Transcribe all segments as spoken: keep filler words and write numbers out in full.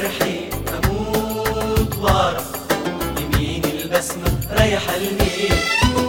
سرحي اموت واعرف لمين البسمة رايحة لمين.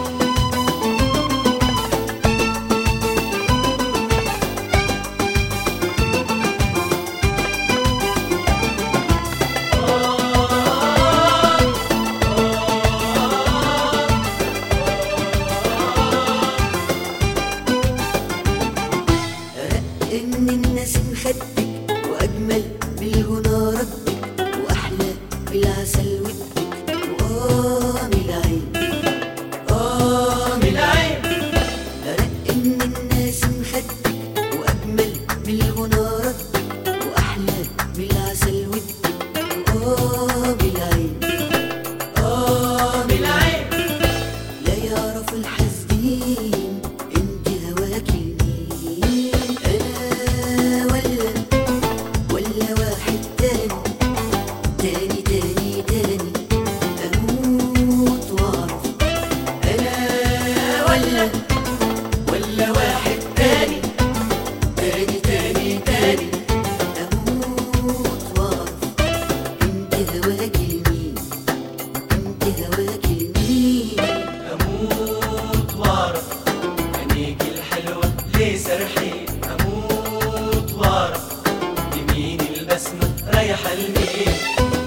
إن الناس مخدك وأجمل بالهنا ردك وأحلى بالعسل ودك وآه من العين آه من العين. رق إن الناس مخدك وأجمل بالهنا ردك وأحلى بالعسل ودك وآه من العين آه من العين. لا يعرف الحاسدين انت هواك لمين، انا ولا ولا واحد تاني تاني تاني تاني اموت واعرف انا ولا ولا واحد تاني تاني تاني تاني اموت واعرف انت هواك لمين، انت هواك لمين. اموت واعرف عينيك الحلوة ليه سرحي اموت واعرف لمين البسمة رايحة لمين.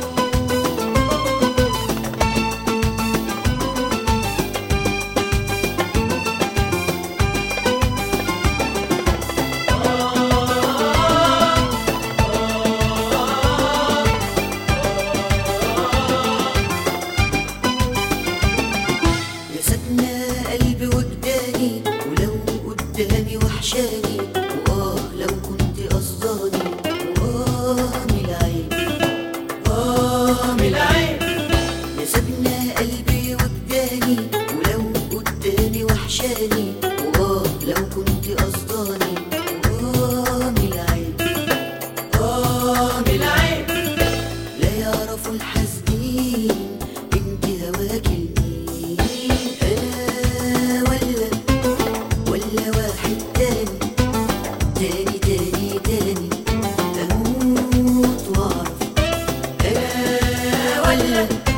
يا سكنة قلبي وجداني ولو قدامي وحشاني وآه لو كنت قصداني وآه من العين آه من العين. يا سكنة قلبي وجداني ولو قدامي وحشاني وآه لو كنت قصداني وآه من العين آه من العين. لا يعرفوا الحاسدين انت هواك لمين، انا ولا ولا واحد تاني تاني تاني تاني اموت واعرف انا ولا